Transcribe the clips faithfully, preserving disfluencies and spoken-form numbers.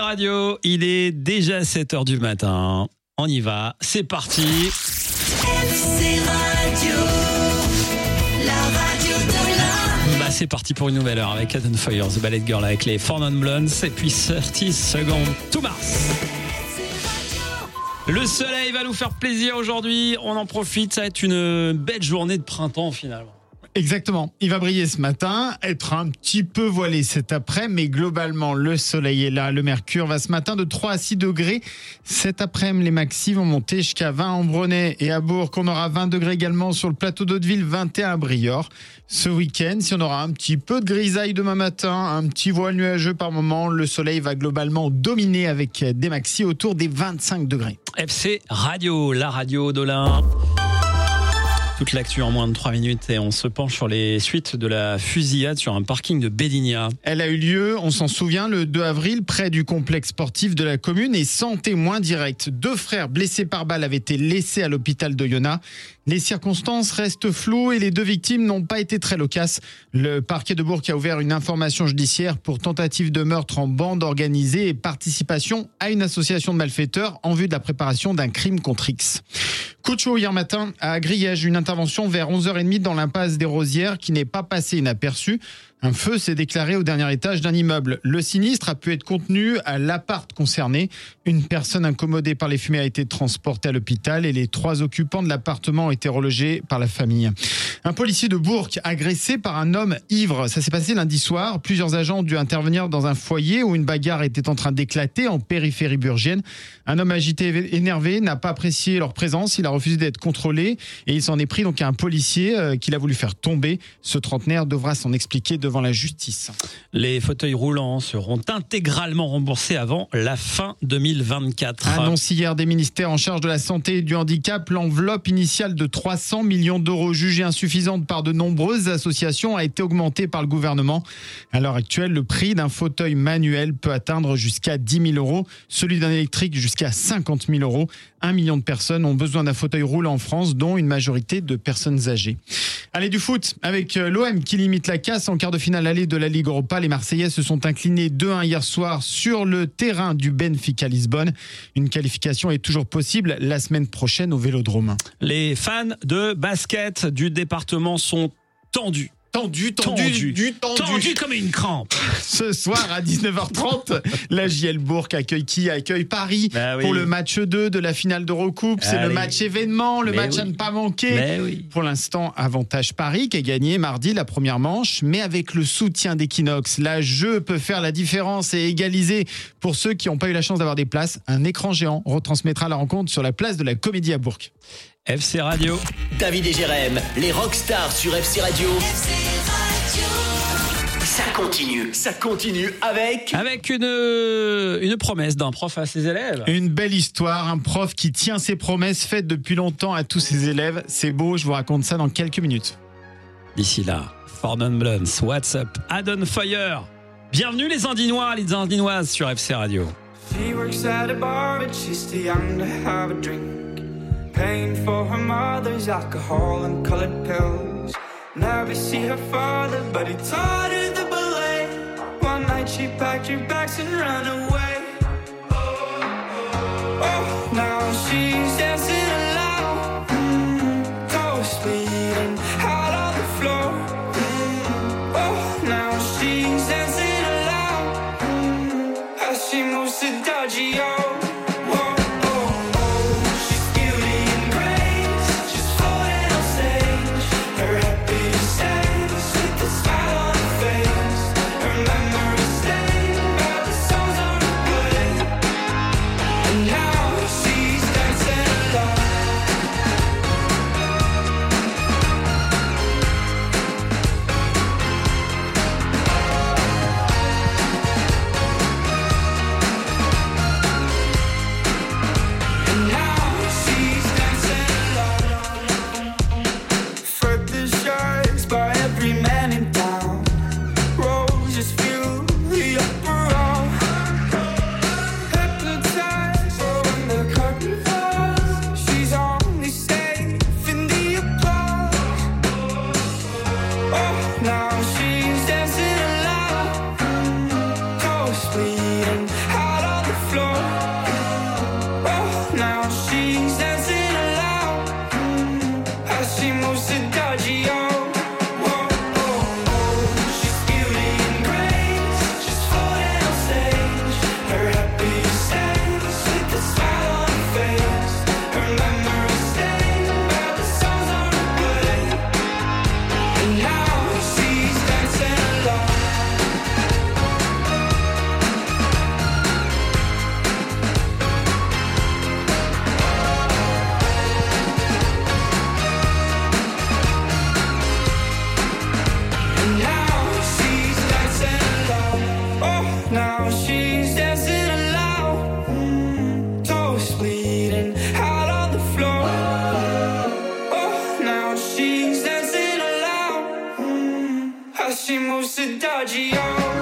Radio, il est déjà sept heures du matin. On y va, c'est parti. F C Radio, la radio de la... Bah c'est parti pour une nouvelle heure avec Adam Fire, The Ballet Girl avec les Four Non Blondes et puis thirty secondes to Mars. Le soleil va nous faire plaisir aujourd'hui, on en profite, ça va être une belle journée de printemps finalement. Exactement, il va briller ce matin, être un petit peu voilé cet après, mais globalement le soleil est là. Le mercure va ce matin de trois à six degrés. Cet après-midi, les maxis vont monter jusqu'à vingt en Brenay et à Bourg. On aura vingt degrés également sur le plateau d'Hauteville, vingt et un à Briord. Ce week-end, si on aura un petit peu de grisaille demain matin, un petit voile nuageux par moment, le soleil va globalement dominer avec des maxis autour des vingt-cinq degrés. F C Radio, la radio de l'Ain. Toute l'actu en moins de trois minutes et on se penche sur les suites de la fusillade sur un parking de Bédigna. Elle a eu lieu, on s'en souvient, le deux avril, près du complexe sportif de la commune et sans témoin direct. Deux frères blessés par balle avaient été laissés à l'hôpital d'Oyonnax. Les circonstances restent floues et les deux victimes n'ont pas été très loquaces. Le parquet de Bourg a ouvert une information judiciaire pour tentative de meurtre en bande organisée et participation à une association de malfaiteurs en vue de la préparation d'un crime contre X. Coup de chaud hier matin à Griège, une intervention vers onze heures trente dans l'impasse des Rosières qui n'est pas passée inaperçue. Un feu s'est déclaré au dernier étage d'un immeuble. Le sinistre a pu être contenu à l'appart concerné. Une personne incommodée par les fumées a été transportée à l'hôpital et les trois occupants de l'appartement ont été relogés par la famille. Un policier de Bourg agressé par un homme ivre. Ça s'est passé lundi soir. Plusieurs agents ont dû intervenir dans un foyer où une bagarre était en train d'éclater en périphérie burgienne. Un homme agité et énervé n'a pas apprécié leur présence. Il a refusé d'être contrôlé et il s'en est pris donc à un policier euh, qu'il a voulu faire tomber. Ce trentenaire devra s'en expliquer devant la justice. Les fauteuils roulants seront intégralement remboursés avant la fin deux mille vingt-quatre. Annonce hier des ministères en charge de la santé et du handicap, l'enveloppe initiale de trois cents millions d'euros jugée insuffisante par de nombreuses associations a été augmentée par le gouvernement. À l'heure actuelle, le prix d'un fauteuil manuel peut atteindre jusqu'à dix mille euros, celui d'un électrique jusqu'à cinquante mille euros. Un million de personnes ont besoin d'un fauteuil roulant en France, dont une majorité de personnes âgées. Allez, du foot, avec l'O M qui limite la casse en quart de finale aller de la Ligue Europa. Les Marseillais se sont inclinés deux un hier soir sur le terrain du Benfica Lisbonne. Une qualification est toujours possible la semaine prochaine au Vélodrome. Les fans de basket du département sont tendus. Tendu, tendu, tendu, du tendu. tendu comme une crampe. Ce soir à dix-neuf heures trente, la J L Bourg accueille qui accueille Paris bah oui. pour le match deux de la finale d'Eurocoupe. C'est Allez. le match événement, le mais match oui. à ne pas manquer. Mais oui. Pour l'instant, avantage Paris qui a gagné mardi la première manche, mais avec le soutien d'Equinox, la jeu peut faire la différence et égaliser. Pour ceux qui n'ont pas eu la chance d'avoir des places, un écran géant retransmettra la rencontre sur la place de la Comédie à Bourg. F C Radio. David et Jérém, les rockstars sur F C Radio. F C Radio. Ça continue, ça continue avec... Avec une, une promesse d'un prof à ses élèves. Une belle histoire, un prof qui tient ses promesses faites depuis longtemps à tous ses élèves. C'est beau, je vous raconte ça dans quelques minutes. D'ici là, Four Non Blondes, What's Up, Adam Fire. Bienvenue les Indinois, les Indinoises sur F C Radio. She works at a bar, but she's too young to have a drink. Paying for her mother's alcohol and colored pills. Never see her father, but he taught her the ballet. One night she packed her bags and ran away. Oh, now she's dancing loud, mm, go speeding out on the floor. Mm, oh, now she's dancing loud, mm, as she moves to Dodgy-O. Now she's dancing bleeding out on the floor. Oh, now she's dancing alone. Mm, how she moves to dodgy, oh.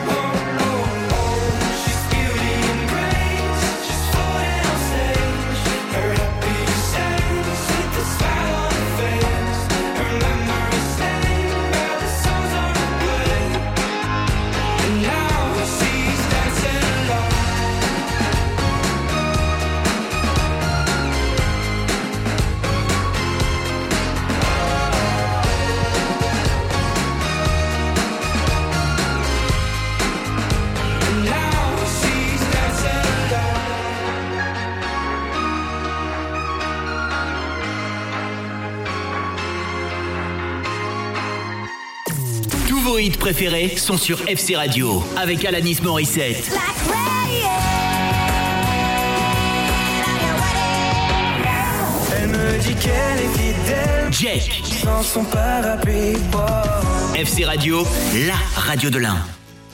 Vos hits préférés sont sur F C Radio avec Alanis Morissette. Elle me dit qu'elle est fidèle. Jack. Sans son parapluie. Oh. F C Radio, la radio de l'Ain.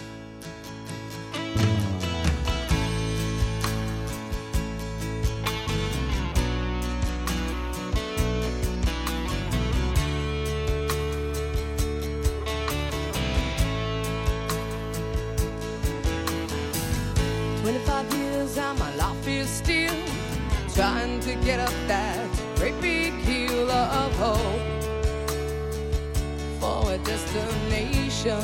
twenty-five years and my life is still trying to get up that great big hill of hope for a destination.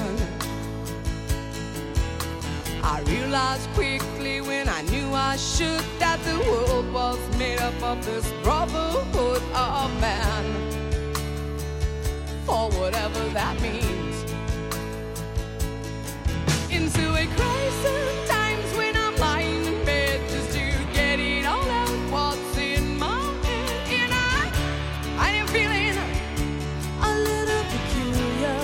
I realized quickly when I knew I should that the world was made up of this brotherhood of man, for whatever that means. Into a crisis times when I'm lying in bed just to get it all out what's in my head. And I, I am feeling a little peculiar.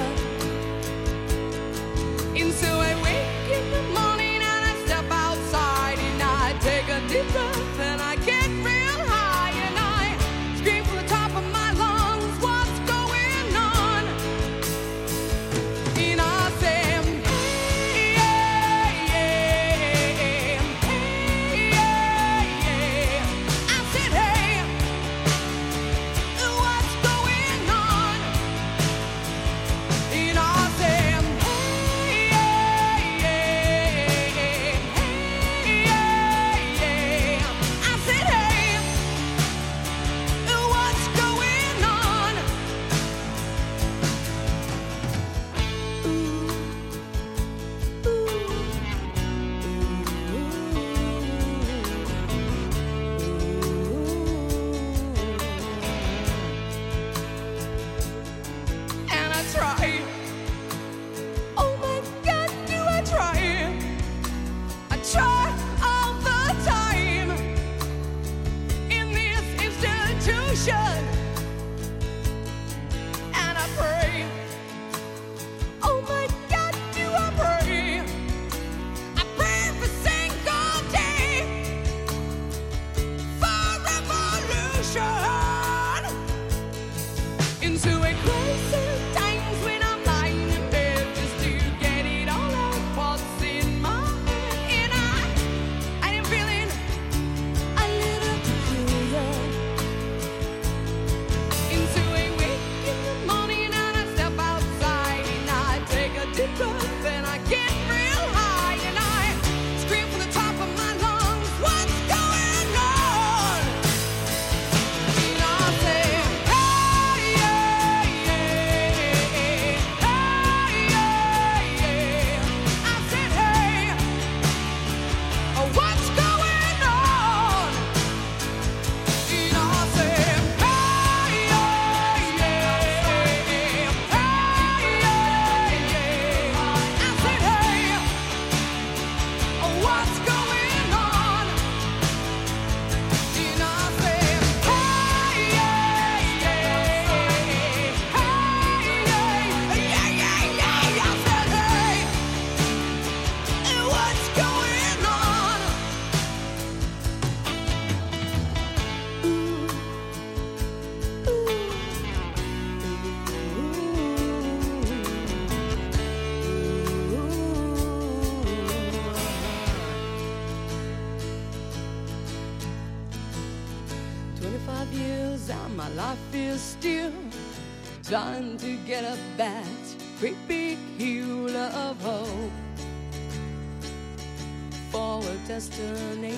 And so I wake in the morning and I step outside and I take a deep breath and I get real high and I scream from the top of my lungs, what's going on? And I say, twenty-five years and my life is still trying to get up that great big hill of hope for a destination.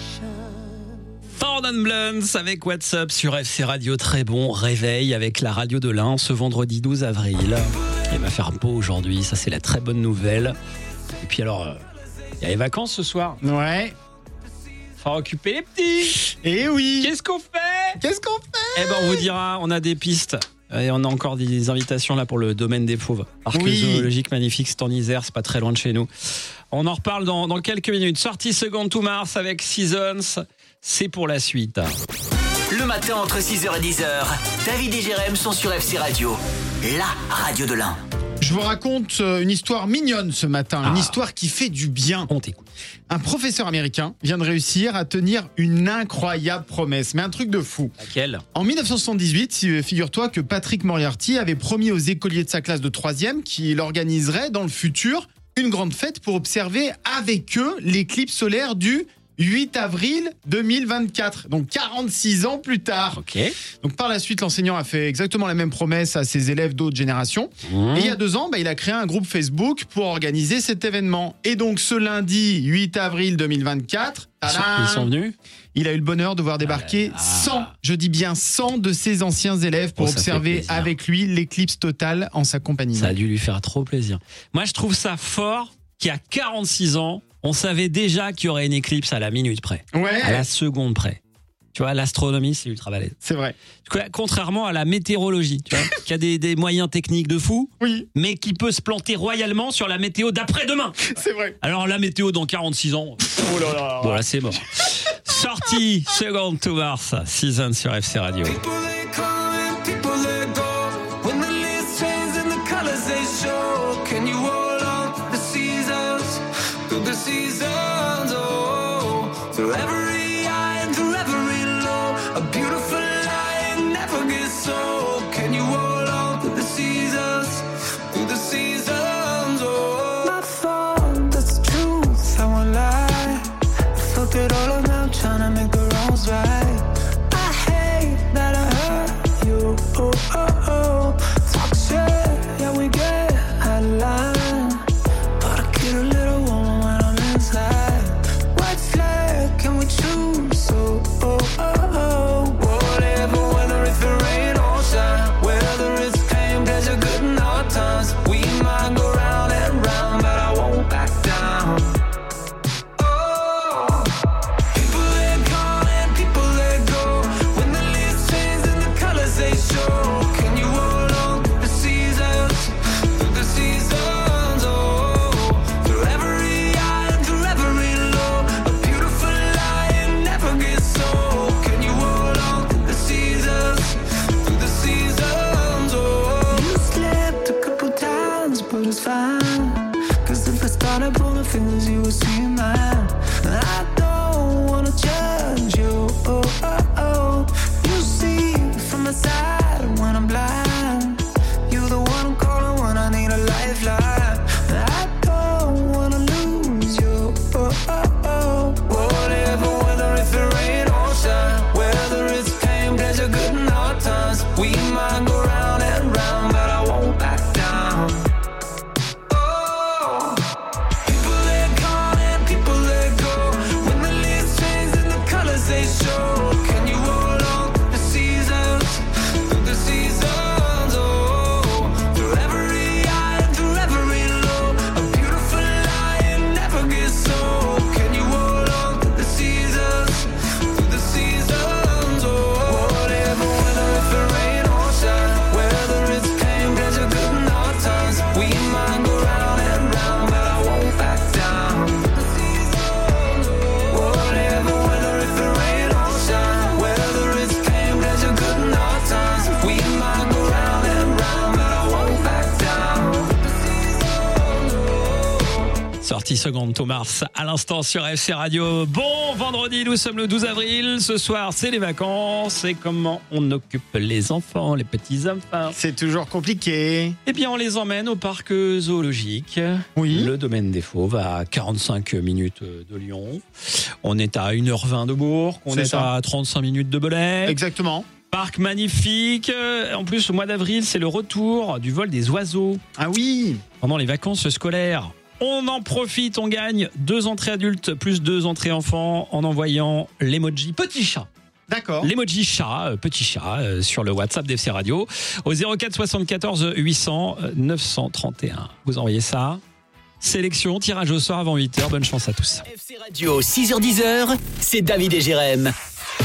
Ford and Blunts avec What's Up sur F C Radio. Très bon réveil avec la radio de l'Ain ce vendredi douze avril. Il va faire beau aujourd'hui, ça c'est la très bonne nouvelle. Et puis alors, il y a les vacances ce soir. Ouais. Faut occuper les petits. Et oui. Qu'est-ce qu'on fait Qu'est-ce qu'on fait Eh ben on vous dira, on a des pistes. Et on a encore des invitations là pour le domaine des fauves. Parc Oui. zoologique magnifique, c'est en Isère, c'est pas très loin de chez nous. On en reparle dans, dans quelques minutes. Sortie Second to Mars avec Seasons, c'est pour la suite. Le matin entre six heures et dix heures, David et Jérém sont sur F C Radio, la radio de l'Ain. Je vous raconte une histoire mignonne ce matin, une Ah. histoire qui fait du bien. On t'écoute. Un professeur américain vient de réussir à tenir une incroyable promesse, mais un truc de fou. Laquelle ? En dix-neuf cent soixante-dix-huit, figure-toi que Patrick Moriarty avait promis aux écoliers de sa classe de troisième qu'il organiserait dans le futur une grande fête pour observer avec eux l'éclipse solaire du huit avril deux mille vingt-quatre, donc quarante-six ans plus tard. Ok. Donc par la suite, l'enseignant a fait exactement la même promesse à ses élèves d'autres générations. Mmh. Et il y a deux ans, bah, il a créé un groupe Facebook pour organiser cet événement. Et donc ce lundi huit avril deux mille vingt-quatre, Ils sont, tadam, ils sont venus il a eu le bonheur de voir débarquer Ah là là. cent, je dis bien cent de ses anciens élèves pour Oh, ça fait observer plaisir. avec lui l'éclipse totale en sa compagnie. Ça a dû lui faire trop plaisir. Moi, je trouve ça fort qu'à quarante-six ans, on savait déjà qu'il y aurait une éclipse à la minute près, Ouais, à la seconde près. Tu vois, l'astronomie, c'est ultra balèze. c'est vrai. Contrairement à la météorologie, tu vois, qui a des, des moyens techniques de fou, Oui, mais qui peut se planter royalement sur la météo d'après-demain. c'est vrai. Alors, la météo dans quarante-six ans, Oh là là. bon, là, c'est mort. Sortie Second to Mars, Season sur F C Radio. People they come and people they go. When the leaves change and the colors they show. Can you hold on to the seasons? Through the seasons, oh. Through every high and through every low. A beautiful line never gets old. Can you hold on to the seasons? Through the seasons, oh. My fault, that's the truth, I won't lie. I fucked it all up now, trying to make the wrongs right. I hate that I hurt you. Oh, oh, oh. Talk shit, yeah, we get out of line. But I get a little woman when I'm inside. White flag, can we choose? Oh, oh, oh, oh. Whatever, whether it's the rain or shine. Whether it's pain, pleasure, good and hard times. We might go round and round, but I won't back down. Oh, people they come and people trente-six secondes, Thomas, à l'instant sur F C Radio. Bon vendredi, nous sommes le douze avril. Ce soir, c'est les vacances. Et comment on occupe les enfants, les petits enfants? C'est toujours compliqué. Eh bien, on les emmène au parc zoologique. Oui. Le domaine des Fauves, à quarante-cinq minutes de Lyon. On est à une heure vingt de Bourg. On C'est est ça. à trente-cinq minutes de Belay. Exactement. Parc magnifique. En plus, au mois d'avril, c'est le retour du vol des oiseaux. Ah oui. Pendant les vacances scolaires. On en profite, on gagne deux entrées adultes plus deux entrées enfants en envoyant l'emoji petit chat. D'accord. L'emoji chat, euh, petit chat, euh, sur le WhatsApp d'F C Radio au zéro quatre soixante-quatorze huit cents neuf cent trente et un. Vous envoyez ça. Sélection, tirage au sort avant huit heures. Bonne chance à tous. F C Radio, six heures dix, c'est David et Jérém.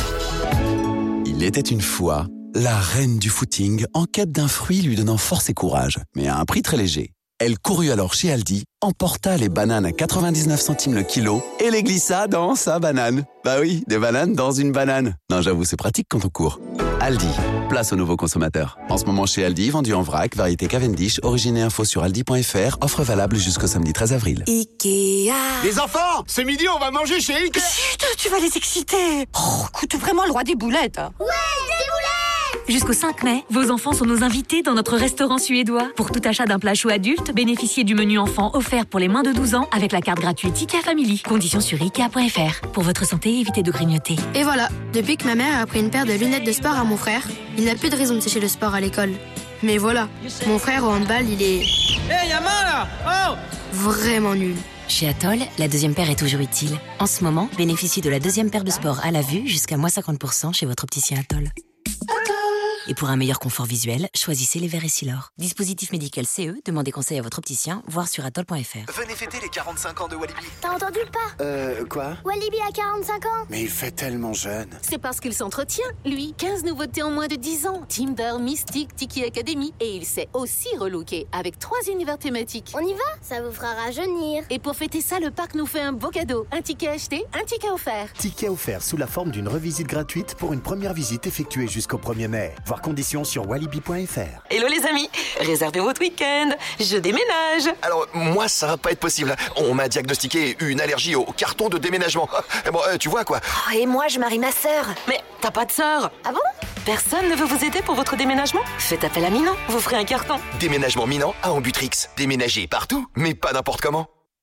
Il était une fois la reine du footing en quête d'un fruit lui donnant force et courage, mais à un prix très léger. Elle courut alors chez Aldi, emporta les bananes à quatre-vingt-dix-neuf centimes le kilo et les glissa dans sa banane. Bah oui, des bananes dans une banane. Non, j'avoue, c'est pratique quand on court. Aldi, place aux nouveaux consommateurs. En ce moment chez Aldi, vendu en vrac, variété Cavendish, origine et info sur aldi point f r, offre valable jusqu'au samedi treize avril. Ikea. Les enfants, ce midi on va manger chez Ikea. Chut, tu vas les exciter. Oh, coûte vraiment le roi des boulettes. Jusqu'au cinq mai, vos enfants sont nos invités dans notre restaurant suédois. Pour tout achat d'un plat chaud adulte, bénéficiez du menu enfant offert pour les moins de douze ans avec la carte gratuite Ikea Family. Conditions sur ikea point f r. Pour votre santé, évitez de grignoter. Et voilà, depuis que ma mère a pris une paire de lunettes de sport à mon frère, il n'a plus de raison de sécher le sport à l'école. Mais voilà, mon frère au handball, il est... Hé, y'a main là. Oh. vraiment nul. Chez Atoll, la deuxième paire est toujours utile. En ce moment, bénéficiez de la deuxième paire de sport à la vue jusqu'à moins cinquante pour cent chez votre opticien Atoll. Et pour un meilleur confort visuel, choisissez les verres Essilor. Dispositif médical C E, demandez conseil à votre opticien, voire sur atoll point f r. Venez fêter les quarante-cinq ans de Walibi. T'as entendu pas? Euh, quoi? Walibi a quarante-cinq ans. Mais il fait tellement jeune. C'est parce qu'il s'entretient, lui. quinze nouveautés en moins de dix ans. Timber, Mystique, Tiki Academy. Et il s'est aussi relooké avec trois univers thématiques. On y va? Ça vous fera rajeunir. Et pour fêter ça, le parc nous fait un beau cadeau. Un ticket acheté, un ticket offert. Ticket offert sous la forme d'une revisite gratuite pour une première visite effectuée jusqu'au premier mai. Voir conditions sur walibi point f r. Hello les amis, réservez votre week-end, je déménage. Alors moi ça va pas être possible, on m'a diagnostiqué une allergie au carton de déménagement. Bon euh, tu vois quoi. Oh, et moi je marie ma sœur. Mais t'as pas de sœur? Ah bon? Personne ne veut vous aider pour votre déménagement? Faites appel à Minan, vous ferez un carton. Déménagement Minan à Ambutrix, déménager partout, mais pas n'importe comment.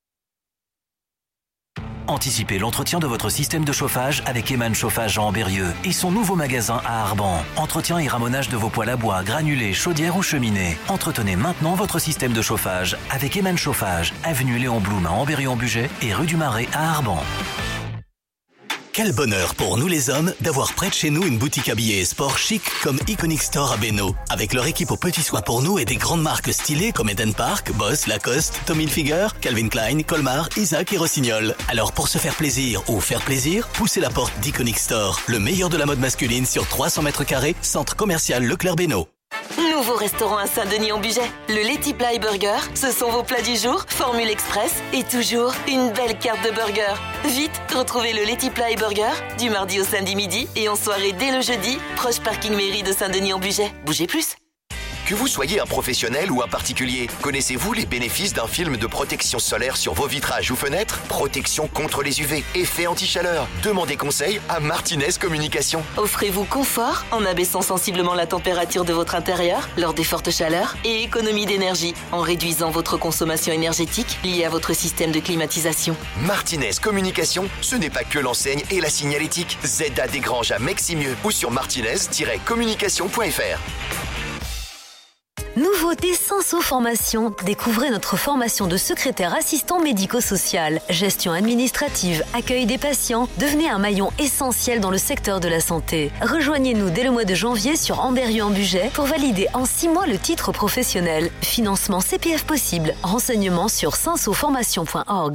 Anticipez l'entretien de votre système de chauffage avec Eman Chauffage Jean Ambérieux et son nouveau magasin à Arban. Entretien et ramonage de vos poêles à bois, granulés, chaudières ou cheminées. Entretenez maintenant votre système de chauffage avec Eman Chauffage, avenue Léon Blum à Ambérieu-en-Bugey et rue du Marais à Arban. Quel bonheur pour nous les hommes d'avoir près de chez nous une boutique habillée et sport chic comme Iconic Store à Bénaud. Avec leur équipe aux petits soins pour nous et des grandes marques stylées comme Eden Park, Boss, Lacoste, Tommy Hilfiger, Calvin Klein, Colmar, Isaac et Rossignol. Alors pour se faire plaisir ou faire plaisir, poussez la porte d'Iconic Store. Le meilleur de la mode masculine sur trois cents mètres carrés, centre commercial Leclerc Bénaud. Nouveau restaurant à Saint-Denis-en-Bugey. Le Letty Ply Burger, ce sont vos plats du jour, formule express et toujours une belle carte de burger. Vite, retrouvez le Letty Ply Burger du mardi au samedi midi et en soirée dès le jeudi, proche parking mairie de Saint-Denis-en-Bugey. Bougez plus. Que vous soyez un professionnel ou un particulier, connaissez-vous les bénéfices d'un film de protection solaire sur vos vitrages ou fenêtres? Protection contre les U V, effet anti-chaleur. Demandez conseil à Martinez Communication. Offrez-vous confort en abaissant sensiblement la température de votre intérieur lors des fortes chaleurs et économie d'énergie en réduisant votre consommation énergétique liée à votre système de climatisation. Martinez Communication, ce n'est pas que l'enseigne et la signalétique. Z A Desgranges à Meximieux ou sur martinez tiret communication point f r. Nouveauté Senso Formation. Découvrez notre formation de secrétaire assistant médico-social. Gestion administrative, accueil des patients. Devenez un maillon essentiel dans le secteur de la santé. Rejoignez-nous dès le mois de janvier sur Ambérieu-en-Bugey pour valider en six mois le titre professionnel. Financement C P F possible. Renseignements sur sensoformation point org.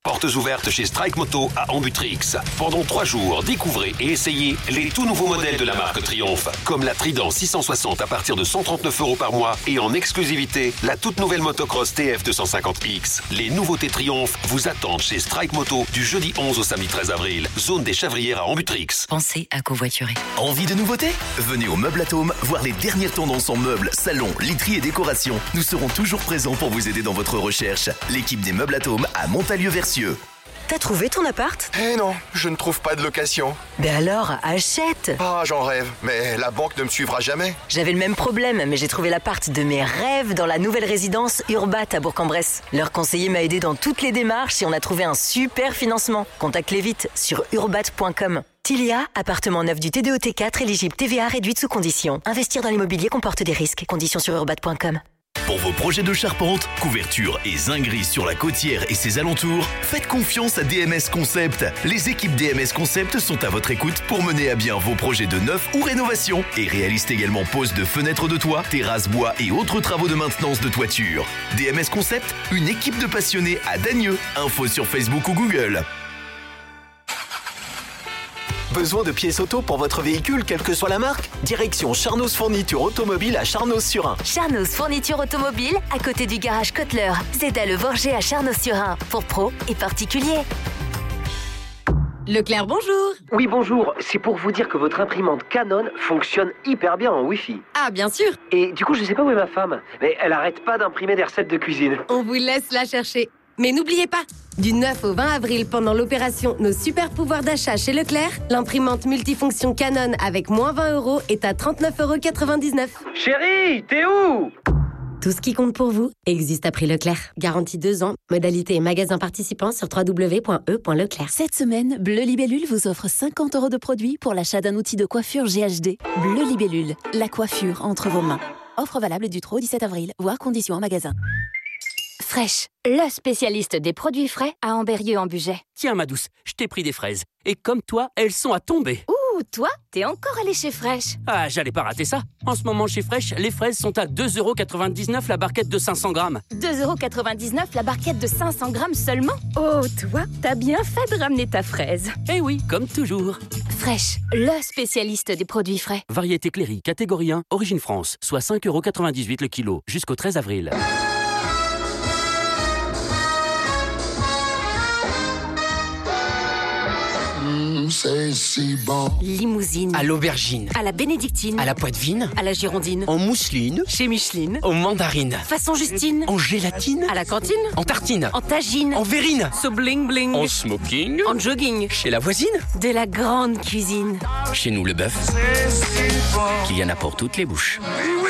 Portes ouvertes chez Strike Moto à Ambutrix. Pendant trois jours, découvrez et essayez les tout nouveaux modèles de la marque Triumph, comme la Trident six cent soixante à partir de cent trente-neuf euros par mois et en exclusivité, la toute nouvelle motocross T F deux cent cinquante X. Les nouveautés Triumph vous attendent chez Strike Moto du jeudi onze au samedi treize avril. Zone des Chavrières à Ambutrix. Pensez à covoiturer. Envie de nouveautés? Venez au Meuble Atome voir les dernières tendances en meubles, salons, literie et décoration. Nous serons toujours présents pour vous aider dans votre recherche. L'équipe des Meubles Atome à Montalieu-Versieux. T'as trouvé ton appart? Eh non, je ne trouve pas de location. Ben alors, achète! Ah, j'en rêve, mais la banque ne me suivra jamais. J'avais le même problème, mais j'ai trouvé l'appart de mes rêves dans la nouvelle résidence Urbat à Bourg-en-Bresse. Leur conseiller m'a aidé dans toutes les démarches et on a trouvé un super financement. Contacte-les vite sur urbat point com. Tilia, appartement neuf du T D O T quatre, éligible T V A réduite sous conditions. Investir dans l'immobilier comporte des risques. Conditions sur urbat point com. Pour vos projets de charpente, couverture et zinguerie sur la Côtière et ses alentours, faites confiance à D M S Concept. Les équipes D M S Concept sont à votre écoute pour mener à bien vos projets de neuf ou rénovation et réalisent également pose de fenêtres de toit, terrasses bois et autres travaux de maintenance de toiture. D M S Concept, une équipe de passionnés à Dagneux. Info sur Facebook ou Google. Besoin de pièces auto pour votre véhicule, quelle que soit la marque? Direction Charnos Fourniture Automobile à Charnos-sur-Ain. Charnos Fourniture Automobile, à côté du garage Kotler. C'est à Le Vorger à Charnos-sur-Ain, pour pros et particuliers. Leclerc, bonjour. Oui, bonjour. C'est pour vous dire que votre imprimante Canon fonctionne hyper bien en Wi-Fi. Ah, bien sûr. Et du coup, je sais pas où est ma femme, mais elle arrête pas d'imprimer des recettes de cuisine. On vous laisse la chercher. Mais n'oubliez pas, du neuf au vingt avril, pendant l'opération Nos super pouvoirs d'achat chez Leclerc, l'imprimante multifonction Canon avec moins vingt euros est à trente-neuf euros quatre-vingt-dix-neuf. Chérie, t'es où? Tout ce qui compte pour vous existe à prix Leclerc. Garantie deux ans. Modalité et magasin participants sur w w w point e point leclerc. Cette semaine, Bleu Libellule vous offre cinquante euros de produits pour l'achat d'un outil de coiffure G H D. Bleu Libellule, la coiffure entre vos mains. Offre valable du trois au dix-sept avril, voire conditions en magasin. Fraîche, le spécialiste des produits frais à Ambérieu-en-Bugey. Tiens, ma douce, je t'ai pris des fraises. Et comme toi, elles sont à tomber. Ouh, toi, t'es encore allé chez Fraîche. Ah, j'allais pas rater ça. En ce moment, chez Fraîche, les fraises sont à deux euros quatre-vingt-dix-neuf la barquette de cinq cents grammes. deux euros quatre-vingt-dix-neuf la barquette de cinq cents grammes seulement. Oh, toi, t'as bien fait de ramener ta fraise. Eh oui, comme toujours. Fraîche, le spécialiste des produits frais. Variété Cléry, catégorie un, origine France, soit cinq euros quatre-vingt-dix-huit le kilo, jusqu'au treize avril. C'est si bon. Limousine. À l'aubergine. À la bénédictine. À la poitevine. À la girondine. En mousseline. Chez Micheline. En mandarine. Façon Justine. En gélatine. À la cantine. En tartine. En tagine. En verrine. So bling bling. En smoking. En jogging. Chez la voisine. De la grande cuisine. Chez nous, le bœuf. Qu'il y en a pour toutes les bouches.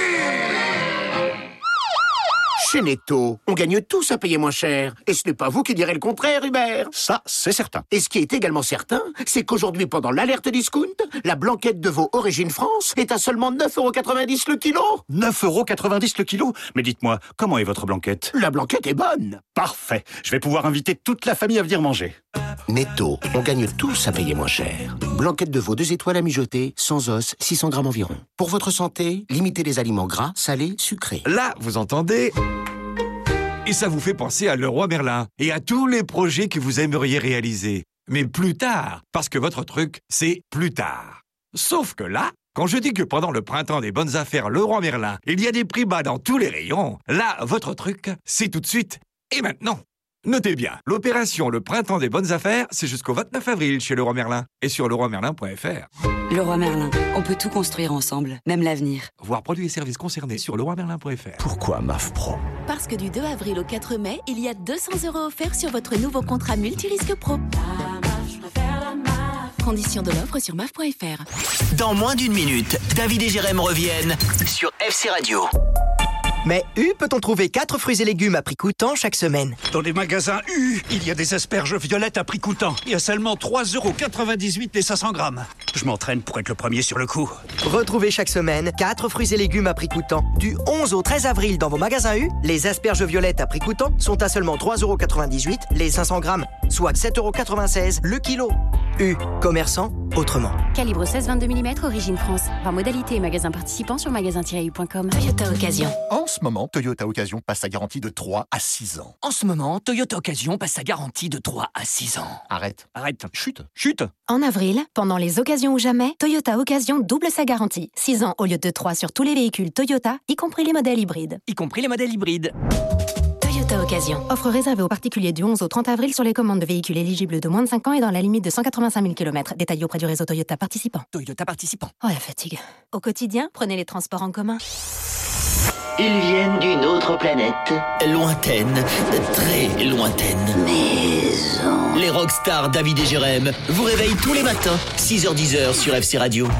Chez Netto, on gagne tous à payer moins cher. Et ce n'est pas vous qui direz le contraire, Hubert. Ça, c'est certain. Et ce qui est également certain, c'est qu'aujourd'hui, pendant l'alerte discount, la blanquette de veau Origine France est à seulement neuf euros quatre-vingt-dix le kilo. neuf euros quatre-vingt-dix le kilo? Mais dites-moi, comment est votre blanquette? La blanquette est bonne. Parfait. Je vais pouvoir inviter toute la famille à venir manger. Netto, on gagne tous à payer moins cher. Blanquette de veau deux étoiles à mijoter, sans os, six cents grammes environ. Pour votre santé, limitez les aliments gras, salés, sucrés. Là, vous entendez? Et ça vous fait penser à Leroy Merlin et à tous les projets que vous aimeriez réaliser. Mais plus tard, parce que votre truc, c'est plus tard. Sauf que là, quand je dis que pendant le printemps des bonnes affaires Leroy Merlin, il y a des prix bas dans tous les rayons, là, votre truc, c'est tout de suite et maintenant. Notez bien, l'opération Le Printemps des Bonnes Affaires, c'est jusqu'au vingt-neuf avril chez Leroy Merlin et sur leroy merlin point f r. Leroy Merlin, on peut tout construire ensemble, même l'avenir. Voir produits et services concernés sur leroy merlin point f r. Pourquoi M A F Pro? Parce que du deux avril au quatre mai, il y a deux cents euros offerts sur votre nouveau contrat multirisque pro. Conditions de l'offre sur M A F point f r. Dans moins d'une minute, David et Jérém reviennent sur F C Radio. Mais U peut-on trouver quatre fruits et légumes à prix coûtant chaque semaine? Dans les magasins U, il y a des asperges violettes à prix coûtant. Il y a seulement trois euros quatre-vingt-dix-huit les cinq cents grammes. Je m'entraîne pour être le premier sur le coup. Retrouvez chaque semaine quatre fruits et légumes à prix coûtant. Du onze au treize avril dans vos magasins U, les asperges violettes à prix coûtant sont à seulement trois euros quatre-vingt-dix-huit les cinq cents grammes, soit sept euros quatre-vingt-seize le kilo. U, commerçant, autrement. Calibre seize vingt-deux millimètres, origine France. Par modalité et magasin participant sur magasin tiret u point com. Toyota Occasion. En ce moment, Toyota Occasion passe sa garantie de trois à six ans. En ce moment, Toyota Occasion passe sa garantie de trois à six ans. Arrête. Arrête. Chute. Chute. En avril, pendant les occasions ou jamais, Toyota Occasion double sa garantie. six ans au lieu de trois sur tous les véhicules Toyota, y compris les modèles hybrides. Y compris les modèles hybrides. Toyota Occasion. Offre réservée aux particuliers du onze au trente avril sur les commandes de véhicules éligibles de moins de cinq ans et dans la limite de cent quatre-vingt-cinq mille kilomètres. Détaillé auprès du réseau Toyota participant. Toyota participant. Oh la fatigue. Au quotidien, prenez les transports en commun. Ils viennent d'une autre planète. Lointaine, très lointaine. Maison. Les rockstars David et Jérém vous réveillent tous les matins, six heures dix sur F C Radio.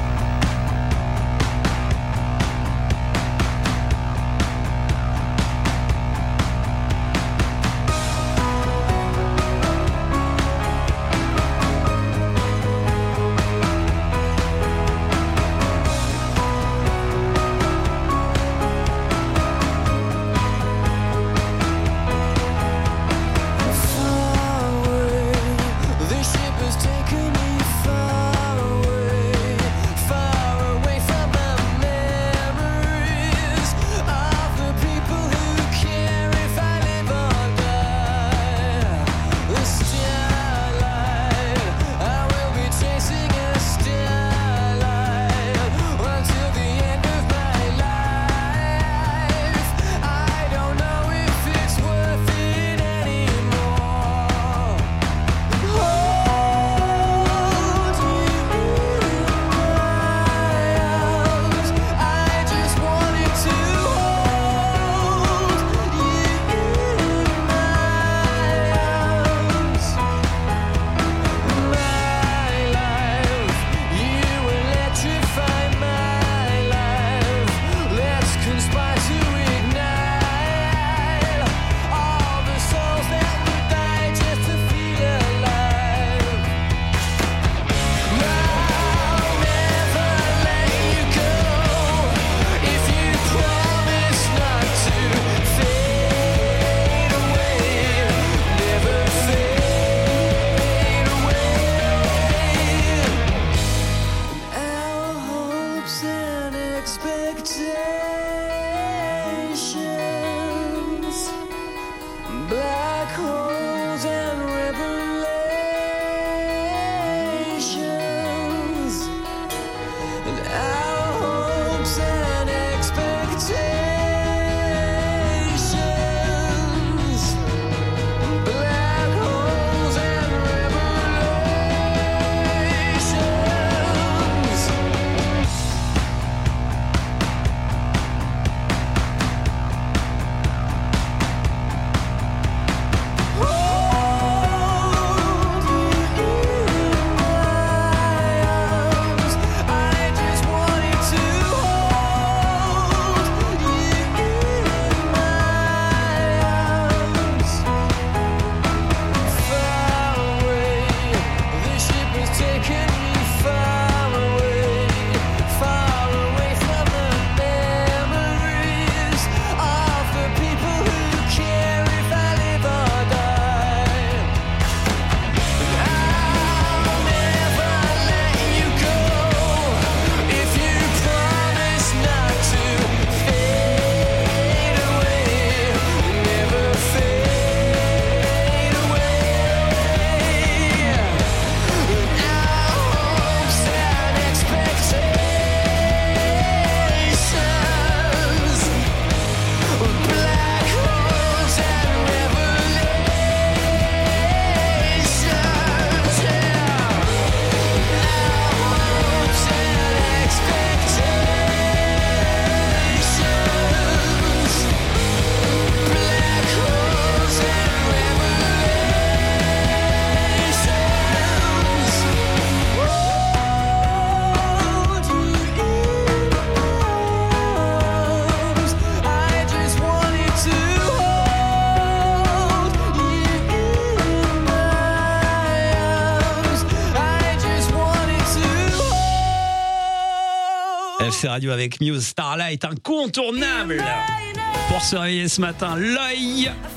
F C Radio avec Muse, Starlight, incontournable pour se réveiller ce matin. L'œil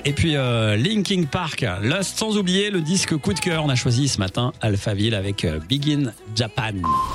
Et puis euh, Linkin Park, Lost, sans oublier le disque coup de cœur. On a choisi ce matin Alphaville avec euh, Begin Japan.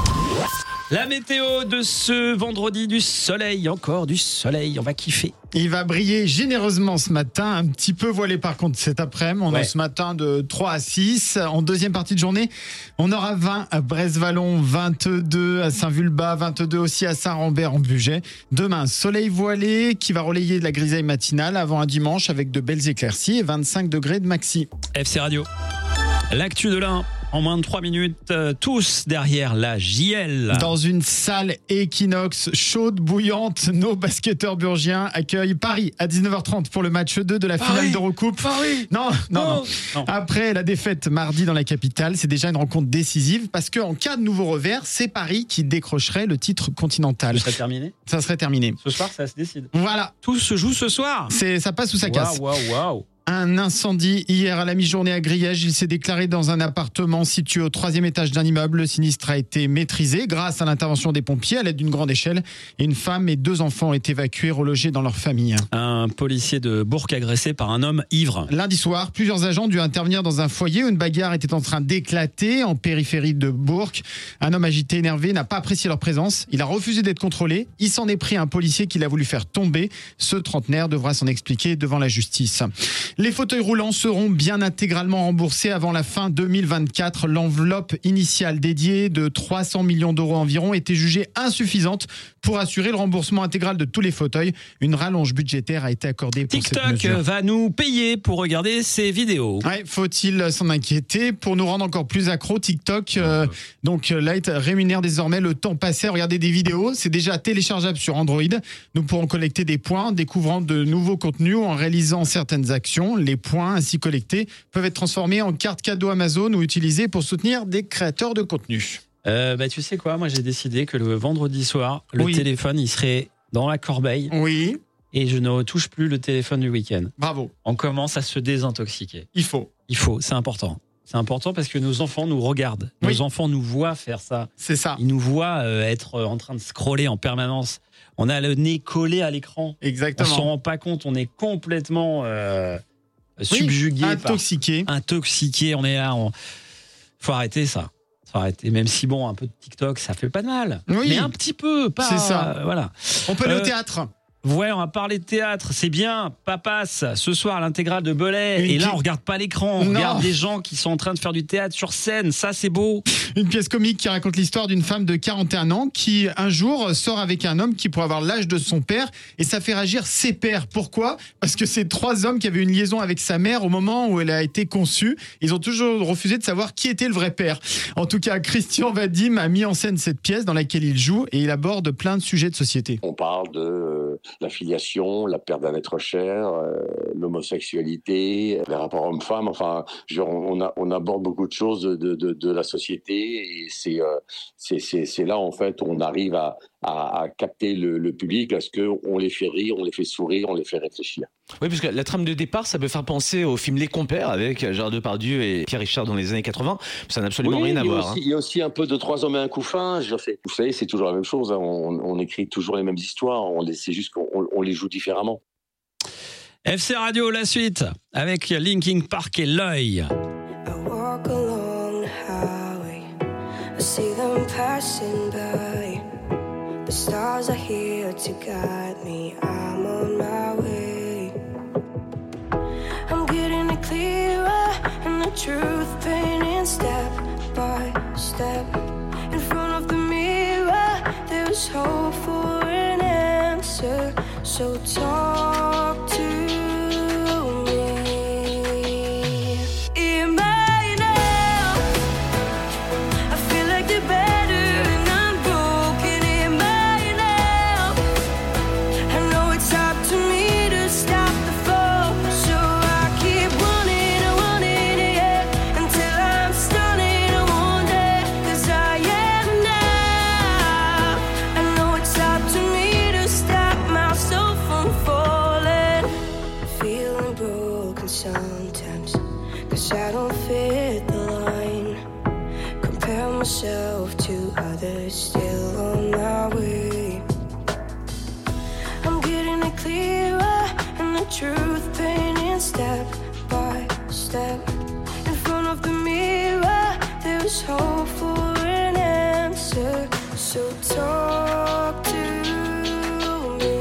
La météo de ce vendredi, du soleil, encore du soleil, on va kiffer. Il va briller généreusement ce matin, un petit peu voilé par contre cet après-midi. On ouais. a ce matin de trois à six. En deuxième partie de journée, on aura vingt à Brest-Vallon, vingt-deux à Saint-Vulbas, vingt-deux aussi à Saint-Rambert-en-Bugey. Demain, soleil voilé qui va relayer de la grisaille matinale avant un dimanche avec de belles éclaircies et vingt-cinq degrés de maxi. F C Radio, l'actu de l'Ain. En moins de trois minutes, euh, tous derrière la J L. Dans une salle Equinox chaude, bouillante, nos basketteurs burgiens accueillent Paris à dix-neuf heures trente pour le match deux de la Paris, finale d'Eurocoupe. Paris non, non, non, non. Après la défaite mardi dans la capitale, c'est déjà une rencontre décisive parce qu'en cas de nouveau revers, c'est Paris qui décrocherait le titre continental. Ça serait terminé ? Ça serait terminé. Ce soir, ça se décide. Voilà. Tout se joue ce soir. C'est, ça passe ou ça casse. Waouh, waouh, waouh. Un incendie hier à la mi-journée à Griège. Il s'est déclaré dans un appartement situé au troisième étage d'un immeuble. Le sinistre a été maîtrisé grâce à l'intervention des pompiers à l'aide d'une grande échelle. Et une femme et deux enfants ont été évacués, relogés dans leur famille. Un policier de Bourg agressé par un homme ivre. Lundi soir, plusieurs agents ont dû intervenir dans un foyer où une bagarre était en train d'éclater en périphérie de Bourg. Un homme agité, énervé, n'a pas apprécié leur présence. Il a refusé d'être contrôlé. Il s'en est pris à un policier qu'il a voulu faire tomber. Ce trentenaire devra s'en expliquer devant la justice. Les fauteuils roulants seront bien intégralement remboursés avant la fin deux mille vingt-quatre. L'enveloppe initiale dédiée de trois cents millions d'euros environ était jugée insuffisante pour assurer le remboursement intégral de tous les fauteuils. Une rallonge budgétaire a été accordée pour TikTok cette mesure. Va nous payer pour regarder ces vidéos. Ouais, faut-il s'en inquiéter? Pour nous rendre encore plus accro, TikTok euh, donc Lite rémunère désormais le temps passé à regarder des vidéos. C'est déjà téléchargeable sur Android. Nous pourrons collecter des points en découvrant de nouveaux contenus ou en réalisant certaines actions. Les points ainsi collectés peuvent être transformés en cartes cadeaux Amazon ou utilisés pour soutenir des créateurs de contenu. Euh, bah, tu sais quoi, moi j'ai décidé que le vendredi soir, le oui. téléphone il serait dans la corbeille. Oui. Et je ne touche plus le téléphone du week-end. Bravo. On commence à se désintoxiquer. Il faut. Il faut, c'est important. C'est important parce que nos enfants nous regardent. Nos oui. enfants nous voient faire ça. C'est ça. Ils nous voient euh, être en train de scroller en permanence. On a le nez collé à l'écran. Exactement. On s'en rend pas compte, on est complètement euh, subjugué. Oui, intoxiqué. Par... Intoxiqué, on est là. On... Faut arrêter ça. Faut arrêter. Même si, bon, un peu de TikTok, ça fait pas de mal. Oui. Mais un petit peu, pas. C'est ça. Euh, voilà. On peut aller euh, au théâtre. Ouais, on va parler de théâtre, c'est bien. Papas, ce soir, l'intégrale de Belay. Une Et là, pi- on regarde pas l'écran, on Non. regarde des gens qui sont en train de faire du théâtre sur scène. Ça, c'est beau. Une pièce comique qui raconte l'histoire d'une femme de quarante et un ans qui, un jour, sort avec un homme qui pourrait avoir l'âge de son père. Et ça fait réagir ses pères. Pourquoi ? Parce que c'est trois hommes qui avaient une liaison avec sa mère au moment où elle a été conçue. Ils ont toujours refusé de savoir qui était le vrai père. En tout cas, Christian Vadim a mis en scène cette pièce dans laquelle il joue et il aborde plein de sujets de société. On parle de euh, la filiation, la perte d'un être cher, euh, l'homosexualité, les rapports hommes-femmes. Enfin, genre, on, a, on aborde beaucoup de choses de, de, de, de la société et c'est, euh, c'est, c'est, c'est là en fait où on arrive à, à, à capter le, le public parce qu'on les fait rire, on les fait sourire, on les fait réfléchir. Oui, parce que la trame de départ, ça peut faire penser au film Les Compères avec Gérard Depardieu et Pierre Richard dans les années quatre-vingts. Ça n'a absolument oui, rien à voir. Aussi, hein. Il y a aussi un peu de Trois hommes et un couffin. Je sais, vous savez, c'est toujours la même chose. Hein. On, on écrit toujours les mêmes histoires. On les, c'est juste qu'on on, on les joue différemment. F C Radio, la suite, avec Linkin Park et L'œil. I walk along the highway, I see them passing by. The stars are here to guide me, I'm on my way. I'm getting it clearer, and the truth painting step by step. In front of the mirror, there's hope for an answer, so talk to me. In my now, I feel like the better and I'm broken. In my now, I know it's up to me to stop the fall, so I keep running and running, yeah, until I'm stunning and wounded, 'cause I am now. I know it's up to me to stop myself from falling. step by step. In front of the mirror, there's hope for an answer. So talk to me.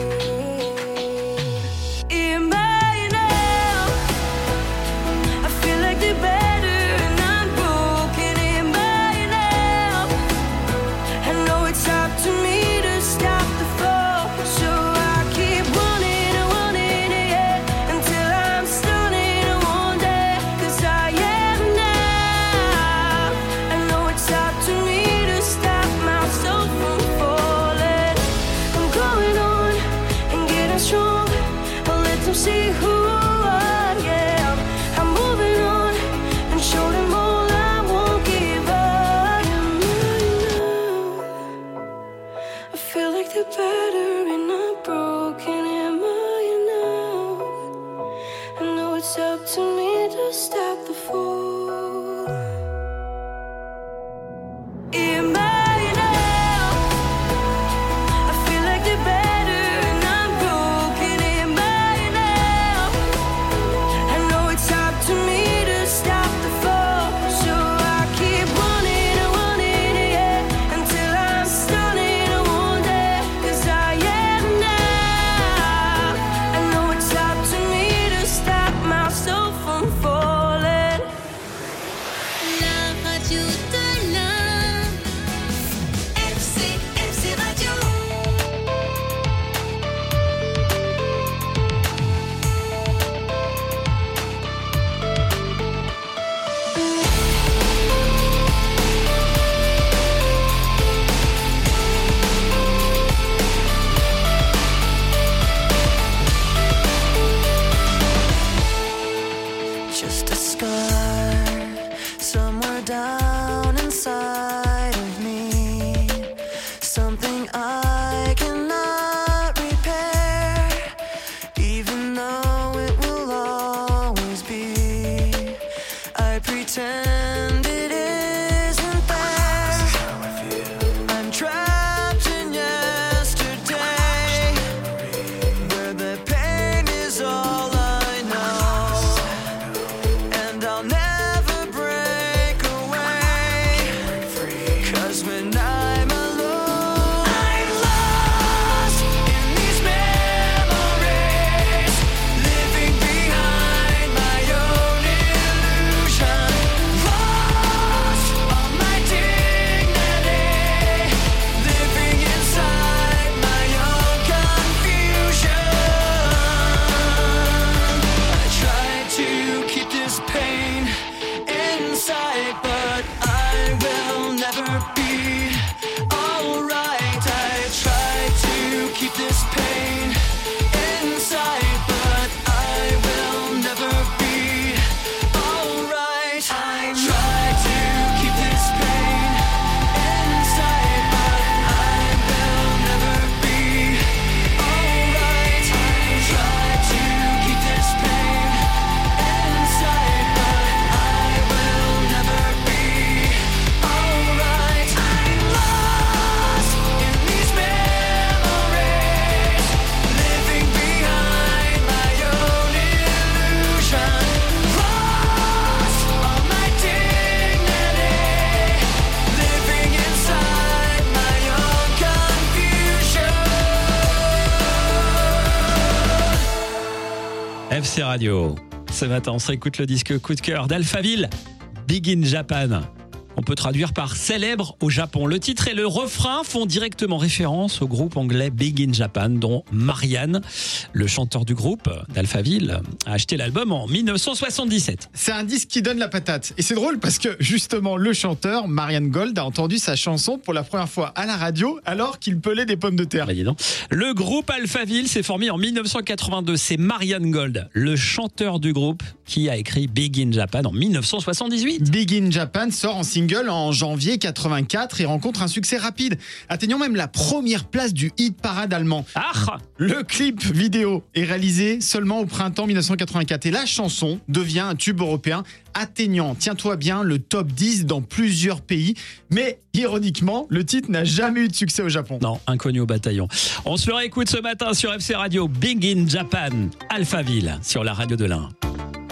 Am I enough? I feel like the better and I'm broken. Am I enough? I know it's up to me to stop the fall, so I keep running and running, yeah, until I'm stunning one day. 'Cause I am now. I know it's up to me to stop myself from falling. I'm going on and getting strong. I'll let them see who I am. I'm moving on and show them all I won't give up. I feel like the better and I'm broken. Am I enough? I know it's up to me to stop the fall. Am I enough? I feel like the better and I'm broken. Am I enough? I know it's up to me to stop the fall, so I keep running and running, yeah, until I'm stunning one day. 'Cause I am now. I know it's up to me to stop myself from falling. La radio de l'un. F C, F C Radio. Just a scar somewhere down inside of me. Something I cannot repair, even though it will always be. I pretend it isn't there. I'm trapped in yesterday, where the pain is all I know. And I'll never break away, 'cause when I'm alone, I'm lost in these memories, living behind my own illusion. Lost all my dignity, living inside my own confusion. I try to keep this pain inside, but I will never be alright. I try to keep this pain inside, but I will never be alright. I try to keep this pain inside, but I will never be alright. I try to keep this pain inside, but I will never be alright. I'm lost in these memories, living behind my own illusion. Lost all my dignity, living inside my own confusion. F C Radio. Ce matin, on s'écoute le disque coup de cœur d'Alphaville, Big in Japan. On peut traduire par célèbre au Japon. Le titre et le refrain font directement référence au groupe anglais Big in Japan, dont Marianne, le chanteur du groupe d'Alphaville, a acheté l'album en dix-neuf cent soixante-dix-sept. C'est un disque qui donne la patate. Et c'est drôle parce que justement, le chanteur, Marianne Gold, a entendu sa chanson pour la première fois à la radio alors qu'il pelait des pommes de terre. Bah dis donc. Le groupe Alphaville s'est formé en dix-neuf cent quatre-vingt-deux. C'est Marianne Gold, le chanteur du groupe, qui a écrit Big in Japan en dix-neuf cent soixante-dix-huit. Big in Japan sort en single en janvier quatre-vingt-quatre et rencontre un succès rapide, atteignant même la première place du hit parade allemand. Ah, le clip vidéo est réalisé seulement au printemps dix-neuf cent quatre-vingt-quatre et la chanson devient un tube européen, atteignant, tiens-toi bien, le top dix dans plusieurs pays. Mais ironiquement, le titre n'a jamais eu de succès au Japon. Non, inconnu au bataillon. On se le réécoute ce matin sur F C Radio. Big in Japan, Alphaville, sur la radio de l'Ain.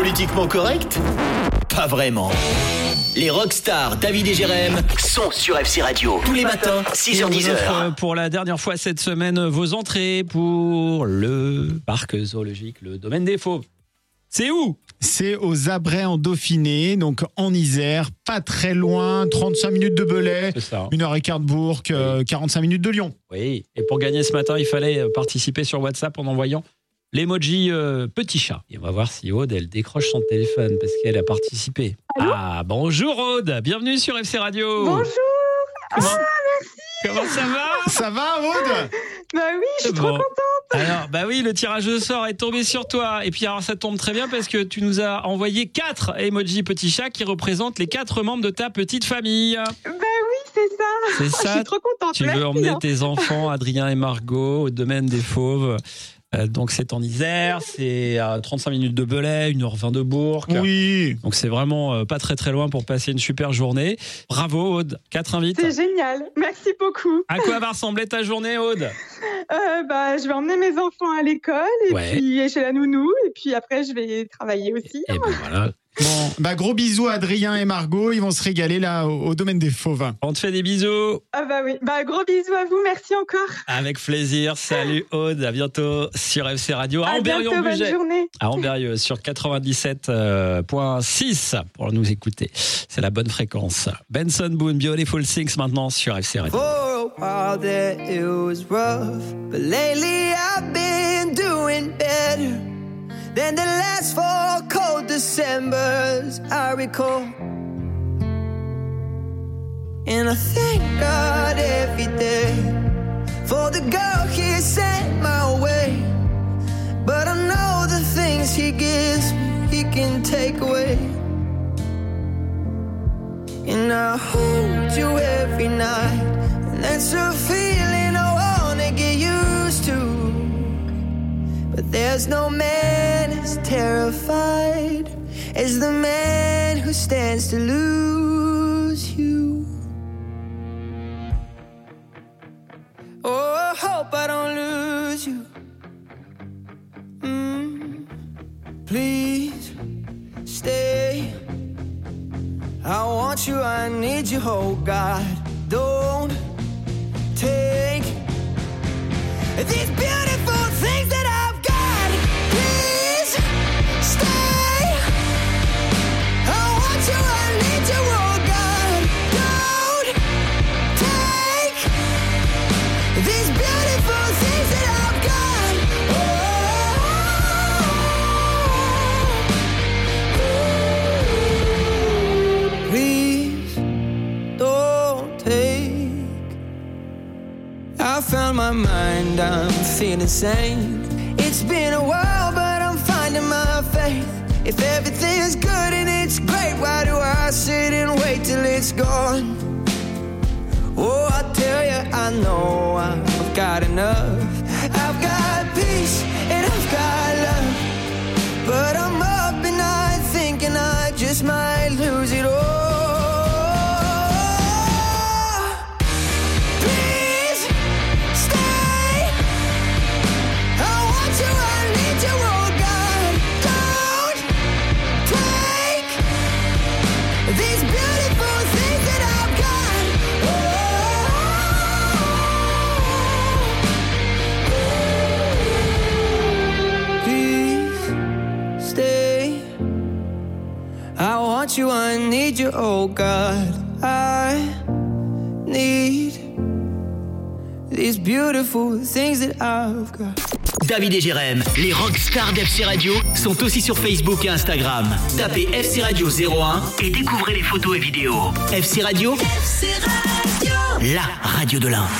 Politiquement correct? Pas vraiment. Les rockstars David et Jérém sont sur F C Radio. Tous les matins, six heures dix heures. Pour la dernière fois cette semaine, vos entrées pour le parc zoologique, le domaine des fauves. C'est où? C'est aux Abrets en Dauphiné, donc en Isère, pas très loin, trente-cinq minutes de Belay, une heure quinze de Bourg, euh, quarante-cinq minutes de Lyon. Oui, et pour gagner ce matin, il fallait participer sur WhatsApp en envoyant l'emoji euh, petit chat. Et on va voir si Aude, elle décroche son téléphone parce qu'elle a participé. Allô? Ah, bonjour Aude, bienvenue sur F C Radio. Bonjour. Comment, ah, merci. Comment ça va? Ça va Aude? Bah oui, je suis bon. trop contente. Alors, bah oui, le tirage au sort est tombé sur toi. Et puis alors, ça tombe très bien parce que tu nous as envoyé quatre emojis petit chat qui représentent les quatre membres de ta petite famille. Bah oui, c'est ça. C'est ça. Je suis trop contente. Tu Merci, veux emmener hein. tes enfants, Adrien et Margot, au domaine des fauves. Euh, donc c'est en Isère, c'est à trente-cinq minutes de Belay, une heure vingt de Bourg. Oui. Donc c'est vraiment euh, pas très très loin pour passer une super journée. Bravo Aude, quatre invites. C'est génial, merci beaucoup. À quoi va ressembler ta journée Aude? euh, bah, Je vais emmener mes enfants à l'école et Ouais. puis chez la nounou et puis après je vais travailler aussi. Et ben voilà. Bon, bah gros bisous à Adrien et Margot, ils vont se régaler là au, au domaine des fauves. On te fait des bisous. Ah bah oui, bah gros bisous à vous, merci encore. Avec plaisir. Salut Aude, à bientôt sur F C Radio. À bientôt, bonne Amberieu-Bugey. journée. À Amberieu sur quatre-vingt-dix-sept virgule six pour nous écouter. C'est la bonne fréquence. Benson Boone, Beautiful Things maintenant sur F C Radio. For a while there it was rough, but lately I've been doing better than the last four cold Decembers I recall. And I thank God every day for the girl He sent my way. But I know the things He gives me, He can take away. And I hold you every night, and that's a feeling I wanna get used to. But there's no man as terrified as the man who stands to lose you. Oh, I hope I don't lose you. Mm, please stay. I want you, I need you, oh God. Don't take these beautiful things that I've got. Please stay. I want you, I need you, oh God. Don't take these beautiful things that I've got. Oh, please don't take. I found my mind, I'm feeling sane. It's been a while, but I'm finding my faith. If everything's good and it's great, why do I sit and wait till it's gone? Oh, I tell you, I know I've got enough. I've got peace and I've got love. But I'm up at night thinking I just might lose it all. Please stay. I want you, I need you, oh God. Don't take these beautiful things that I've got. Please stay. I want you, I need you, oh God. I need these beautiful things that I've got. David et Jérém, les rockstars d'F C Radio, sont aussi sur Facebook et Instagram. Tapez F C Radio zéro un et découvrez les photos et vidéos. F C Radio, F C Radio. la radio de l'Ain.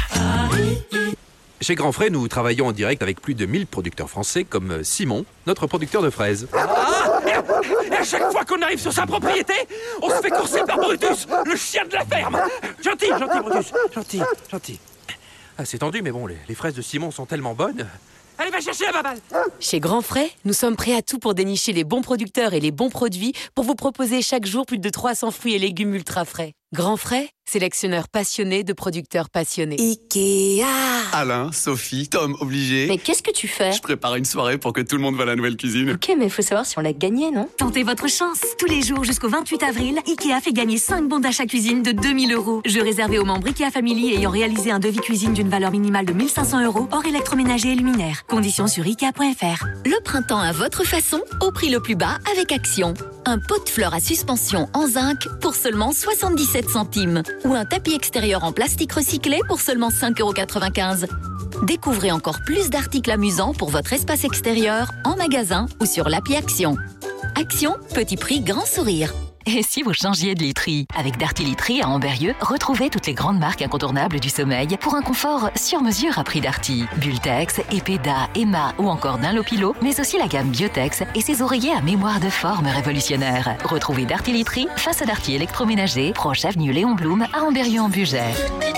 Chez Grand Frais, nous travaillons en direct avec plus de mille producteurs français comme Simon, notre producteur de fraises. Ah, et à chaque fois qu'on arrive sur sa propriété, on se fait courser par Brutus, le chien de la ferme. Gentil, gentil Brutus, gentil, gentil. Ah, c'est tendu, mais bon, les, les fraises de Simon sont tellement bonnes. Allez, va chercher la baballe. Chez Grand Frais, nous sommes prêts à tout pour dénicher les bons producteurs et les bons produits pour vous proposer chaque jour plus de trois cents fruits et légumes ultra frais. Grand Frais, sélectionneur passionné de producteurs passionnés. Ikea. Alain, Sophie, Tom, obligé. Mais qu'est-ce que tu fais? Je prépare une soirée pour que tout le monde voit la nouvelle cuisine. Ok, mais il faut savoir si on l'a gagné, non? Tentez votre chance. Tous les jours jusqu'au vingt-huit avril, Ikea fait gagner cinq bons d'achat cuisine de deux mille euros. Jeu réservé aux membres Ikea Family ayant réalisé un devis cuisine d'une valeur minimale de mille cinq cents euros, hors électroménager et luminaire. Conditions sur ikea point f r. Le printemps à votre façon, au prix le plus bas avec Action. Un pot de fleurs à suspension en zinc pour seulement soixante-dix-sept centimes. Ou un tapis extérieur en plastique recyclé pour seulement cinq euros quatre-vingt-quinze. Découvrez encore plus d'articles amusants pour votre espace extérieur, en magasin ou sur l'appli Action. Action, petit prix, grand sourire. Et si vous changiez de literie? Avec Darty Literie à Amberieu, retrouvez toutes les grandes marques incontournables du sommeil pour un confort sur mesure à prix Darty. Bultex, Epeda, Emma ou encore Dunlopilo, mais aussi la gamme Biotex et ses oreillers à mémoire de forme révolutionnaire. Retrouvez Darty Literie face à Darty Électroménager, proche avenue Léon Blum à Amberieu en Bugey.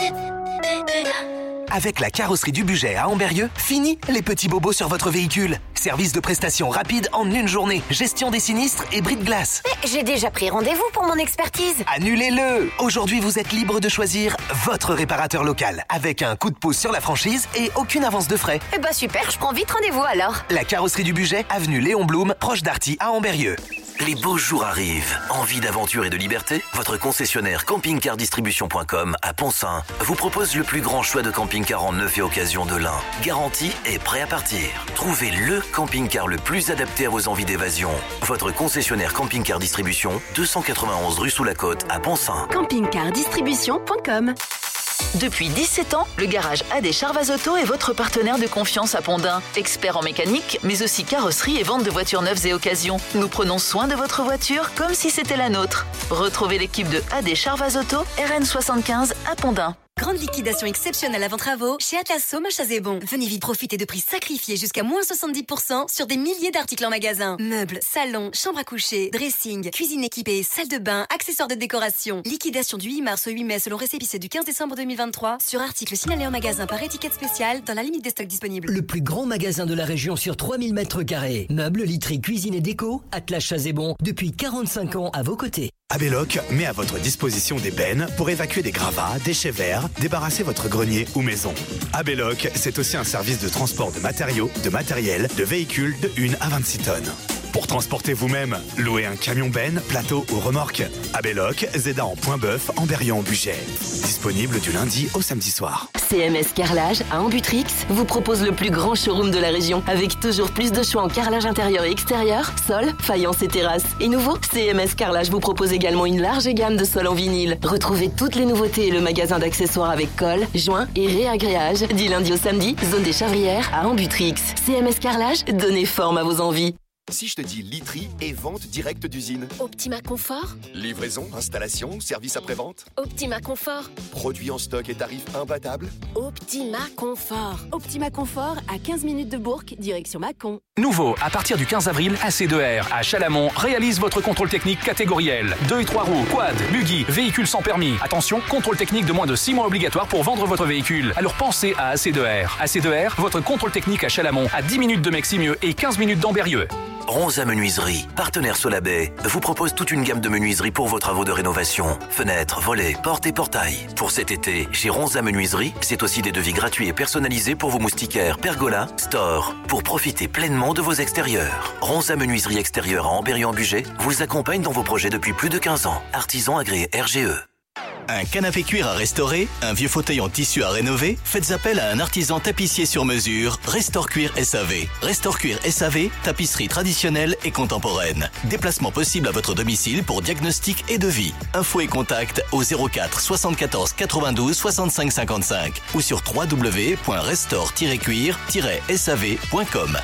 Avec la carrosserie du Bugey à Amberieu, fini les petits bobos sur votre véhicule. Service de prestation rapide en une journée, gestion des sinistres et bris de glace. Mais j'ai déjà pris rendez-vous pour mon expertise. Annulez-le. Aujourd'hui, vous êtes libre de choisir votre réparateur local, avec un coup de pouce sur la franchise et aucune avance de frais. Eh bah super, je prends vite rendez-vous alors. La carrosserie du Bugey, avenue Léon Blum, proche d'Arty à Amberieu. Les beaux jours arrivent. Envie d'aventure et de liberté? Votre concessionnaire camping car distribution point com à Poncin vous propose le plus grand choix de camping-car en neuf et occasion de l'Ain. Garanti et prêt à partir. Trouvez le camping-car le plus adapté à vos envies d'évasion. Votre concessionnaire camping car distribution, deux cent quatre-vingt-onze rue sous la Côte à Poncin. camping car distribution point com. Depuis dix-sept ans, le garage A D Charvaz Auto est votre partenaire de confiance à Pont-d'Ain. Expert en mécanique, mais aussi carrosserie et vente de voitures neuves et occasions. Nous prenons soin de votre voiture comme si c'était la nôtre. Retrouvez l'équipe de A D Charvaz Auto, R N soixante-quinze à Pont-d'Ain. Grande liquidation exceptionnelle avant travaux chez Atlas Somme à Chazébon. Venez vite profiter de prix sacrifiés jusqu'à moins soixante-dix pour cent sur des milliers d'articles en magasin. Meubles, salons, chambres à coucher, dressing, cuisine équipée, salle de bain, accessoires de décoration. Liquidation du huit mars au huit mai selon récépissé du quinze décembre deux mille vingt-trois sur articles signalés en magasin par étiquette spéciale dans la limite des stocks disponibles. Le plus grand magasin de la région sur trois mille mètres carrés. Meubles, literie, cuisine et déco, Atlas Chazébon, depuis quarante-cinq ans à vos côtés. Abelloc met à votre disposition des bennes pour évacuer des gravats, déchets verts, débarrasser votre grenier ou maison. Abelloc, c'est aussi un service de transport de matériaux, de matériel, de véhicules de une à vingt-six tonnes. Pour transporter vous-même, louez un camion benne, plateau ou remorque. Abelloc, Zeda en Point-Bœuf, Amberieu en Bugey. Disponible du lundi au samedi soir. C M S Carrelage à Ambutrix vous propose le plus grand showroom de la région avec toujours plus de choix en carrelage intérieur et extérieur, sol, faïence et terrasse. Et nouveau, C M S Carrelage vous propose également une large gamme de sols en vinyle. Retrouvez toutes les nouveautés et le magasin d'accessoires avec colle, joints et réagréage du lundi au samedi, zone des Chavrières à Ambutrix. C M S Carrelage, donnez forme à vos envies. Si je te dis literie et vente directe d'usine. Optima Confort. Livraison, installation, service après-vente. Optima Confort. Produits en stock et tarifs imbattables. Optima Confort. Optima Confort à quinze minutes de Bourg, direction Mâcon. Nouveau, à partir du quinze avril, A C deux R à Chalamont réalise votre contrôle technique catégoriel. deux et trois roues, quad, buggy, véhicule sans permis. Attention, contrôle technique de moins de six mois obligatoire pour vendre votre véhicule. Alors pensez à A C deux R. A C deux R, votre contrôle technique à Chalamont, à dix minutes de Meximieux et quinze minutes d'Amberieu. Ronza Menuiserie, partenaire Solabay, vous propose toute une gamme de menuiseries pour vos travaux de rénovation. Fenêtres, volets, portes et portails. Pour cet été, chez Ronza Menuiserie, c'est aussi des devis gratuits et personnalisés pour vos moustiquaires, pergolas, stores, pour profiter pleinement de vos extérieurs. Ronza Menuiserie extérieure à Amberieu-en-Bugey vous accompagne dans vos projets depuis plus de quinze ans. Artisan agréé R G E. Un canapé cuir à restaurer, un vieux fauteuil en tissu à rénover, faites appel à un artisan tapissier sur mesure, Restore Cuir S A V. Restore Cuir S A V, tapisserie traditionnelle et contemporaine. Déplacement possible à votre domicile pour diagnostic et devis. Info et contact au zéro quatre soixante-quatorze quatre-vingt-douze soixante-cinq cinquante-cinq ou sur w w w point restore tiret cuir tiret s a v point com.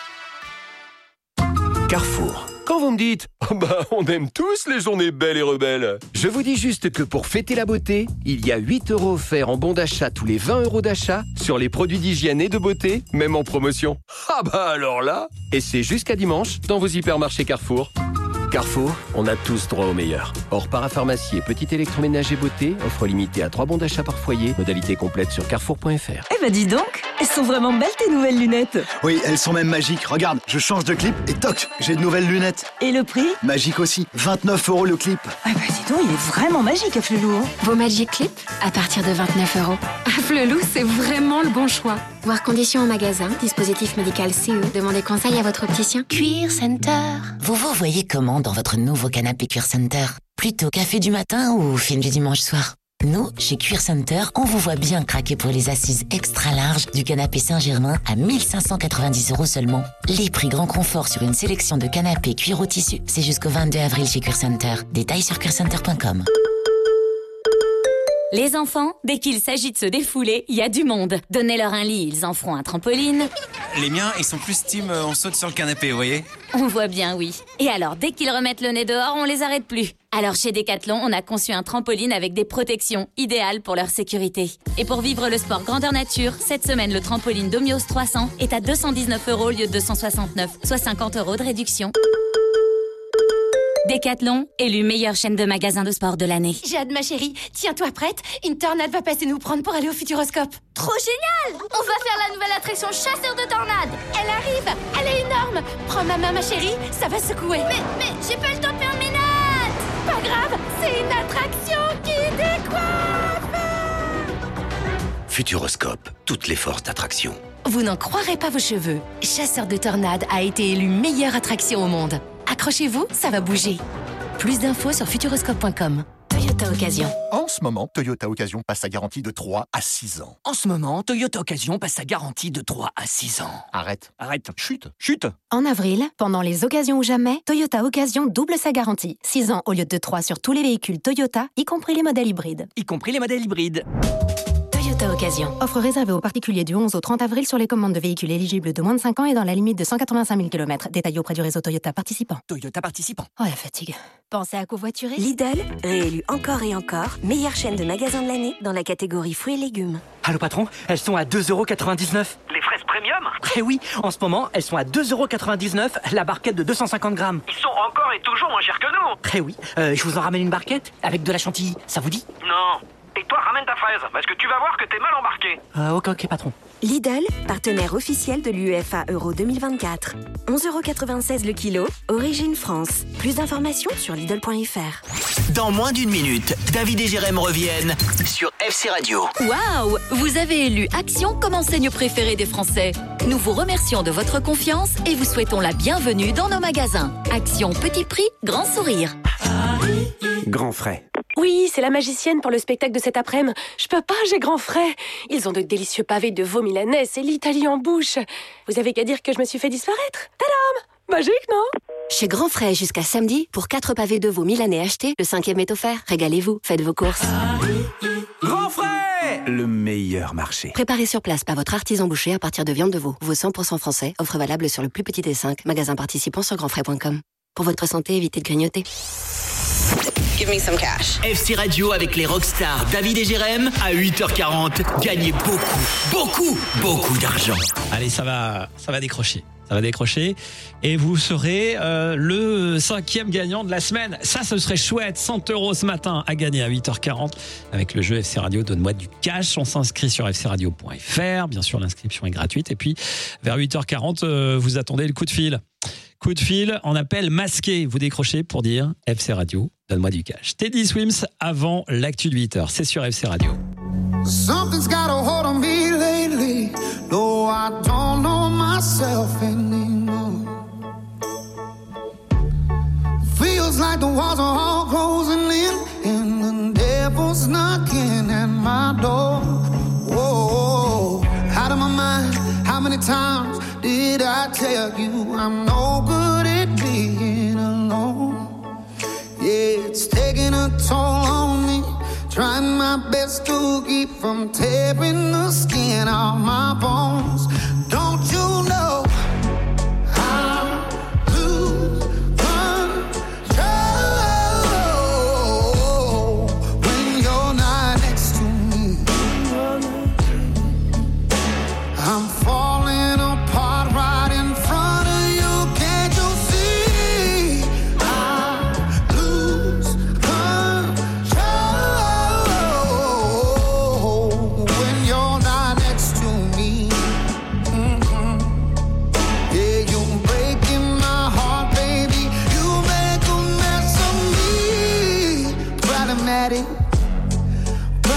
Carrefour. Quand vous me dites oh bah on aime tous les journées belles et rebelles, je vous dis juste que pour fêter la beauté, il y a huit euros offerts en bon d'achat tous les vingt euros d'achat sur les produits d'hygiène et de beauté, même en promotion. Ah bah alors là, et c'est jusqu'à dimanche dans vos hypermarchés Carrefour. Carrefour, on a tous droit au meilleur. Or, parapharmacie et petit électroménager beauté, offre limitée à trois bons d'achat par foyer. Modalité complète sur carrefour point f r. Eh ben dis donc, elles sont vraiment belles tes nouvelles lunettes. Oui, elles sont même magiques. Regarde, je change de clip et toc, j'ai de nouvelles lunettes. Et le prix ? Magique aussi, vingt-neuf euros le clip. Ah bah dis donc, il est vraiment magique, Afflelou. Hein. Vos Magic Clip à partir de vingt-neuf euros. Afflelou, c'est vraiment le bon choix. Voir conditions au magasin, dispositif médical C E. Demandez conseil à votre opticien. Cuir Center. Vous vous voyez comment dans votre nouveau canapé Cuir Center ? Plutôt café du matin ou film du dimanche soir ? Nous, chez Cuir Center, on vous voit bien craquer pour les assises extra larges du canapé Saint-Germain à mille cinq cent quatre-vingt-dix euros seulement. Les prix grand confort sur une sélection de canapés cuir au tissu, c'est jusqu'au vingt-deux avril chez Cuir Center. Détails sur cuir center point com. Les enfants, dès qu'il s'agit de se défouler, il y a du monde. Donnez-leur un lit, ils en feront un trampoline. Les miens, ils sont plus team euh, on saute sur le canapé, vous voyez ? On voit bien, oui. Et alors, dès qu'ils remettent le nez dehors, on les arrête plus. Alors chez Decathlon, on a conçu un trampoline avec des protections idéales pour leur sécurité. Et pour vivre le sport grandeur nature, cette semaine, le trampoline Domios trois cents est à deux cent dix-neuf euros au lieu de deux cent soixante-neuf, soit cinquante euros de réduction. Decathlon, élu meilleure chaîne de magasins de sport de l'année. J'ai hâte, ma chérie. Tiens-toi prête, une tornade va passer nous prendre pour aller au Futuroscope. Trop génial! On va faire la nouvelle attraction chasseur de tornades. Elle arrive, elle est énorme. Prends ma main, ma chérie, ça va secouer. Mais, mais, j'ai pas le temps de faire mes notes. Pas grave, c'est une attraction qui décoiffe. Futuroscope, toutes les forces d'attraction. Vous n'en croirez pas vos cheveux. Chasseur de tornades a été élu meilleure attraction au monde. Accrochez-vous, ça va bouger. Plus d'infos sur futuroscope point com. Toyota Occasion. En ce moment, Toyota Occasion passe sa garantie de trois à six ans. En ce moment, Toyota Occasion passe sa garantie de trois à six ans. Arrête. Arrête. Chute. Chute. En avril, pendant les occasions ou jamais, Toyota Occasion double sa garantie. six ans au lieu de trois sur tous les véhicules Toyota, y compris les modèles hybrides. Y compris les modèles hybrides. Toyota Occasion. Offre réservée aux particuliers du onze au trente avril sur les commandes de véhicules éligibles de moins de cinq ans et dans la limite de cent quatre-vingt-cinq mille kilomètres. Détaillé auprès du réseau Toyota participant. Toyota participant. Oh la fatigue. Pensez à covoiturer. Lidl, réélu encore et encore, meilleure chaîne de magasins de l'année dans la catégorie fruits et légumes. Allô patron, elles sont à deux euros quatre-vingt-dix-neuf. Les fraises premium ? Eh oui, en ce moment, elles sont à deux euros quatre-vingt-dix-neuf, la barquette de deux cent cinquante grammes. Ils sont encore et toujours moins chers que nous. Eh oui, euh, je vous en ramène une barquette avec de la chantilly, ça vous dit ? Non. Et toi, ramène ta fraise, parce que tu vas voir que t'es mal embarqué. Euh, ok, ok, patron. Lidl, partenaire officiel de l'U E F A Euro deux mille vingt-quatre. onze euros quatre-vingt-seize le kilo, origine France. Plus d'informations sur Lidl point F R. Dans moins d'une minute, David et Jérém reviennent sur F C Radio. Waouh! Vous avez élu Action comme enseigne préférée des Français. Nous vous remercions de votre confiance et vous souhaitons la bienvenue dans nos magasins. Action petit prix, grand sourire. Grand frais. Oui, c'est la magicienne pour le spectacle de cet après-midi. Je peux pas, j'ai grand frais. Ils ont de délicieux pavés de veau milanais, c'est l'Italie en bouche. Vous avez qu'à dire que je me suis fait disparaître. Tadam! Magique, non? Chez Grand Frais jusqu'à samedi, pour quatre pavés de veau milanais achetés, le cinquième est offert. Régalez-vous, faites vos courses. Grand frais! Le meilleur marché. Préparez sur place par votre artisan boucher à partir de viande de veau. Veau cent pour cent français, offre valable sur le plus petit des cinq, magasin participant sur grand frais point com. Pour votre santé, évitez de grignoter. Give me some cash. F C Radio avec les rockstars David et Jérém à huit heures quarante. Gagnez beaucoup, beaucoup, beaucoup d'argent. Allez, ça va, ça va décrocher. Ça va décrocher. Et vous serez euh, le cinquième gagnant de la semaine. Ça, ce serait chouette. cent euros ce matin à gagner à huit heures quarante avec le jeu F C Radio. Donne-moi du cash. On s'inscrit sur f c radio point f r. Bien sûr, l'inscription est gratuite. Et puis, vers huit heures quarante, euh, vous attendez le coup de fil. Coup de fil, on appelle masqué. Vous décrochez pour dire F C Radio, donne-moi du cash. Teddy Swims avant l'actu de huit heures. C'est sur F C Radio. Something's got a hold on me lately. No, I don't know myself anymore. Feels like the walls are all closing in, and the devil's knocking at my door. Whoa, out of my mind. How many times did I tell you I'm no good at being alone? Yeah, it's taking a toll on me. Trying my best to keep from tearing the skin off my bones. Don't you know I lose control when you're not next to me? I'm falling apart right in front of you. Can't you see? I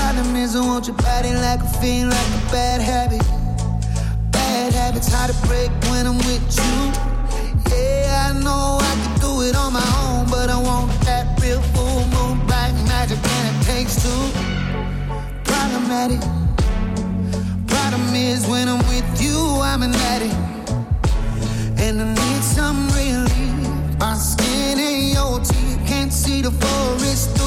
Problem is I want your body like a fiend, like a bad habit. Bad habits hard to break when I'm with you. Yeah, I know I can do it on my own, but I want that real full moon black magic, and it takes two. Problematic. Problem is when I'm with you, I'm an addict, and I need some relief. My skin and your teeth can't see the forest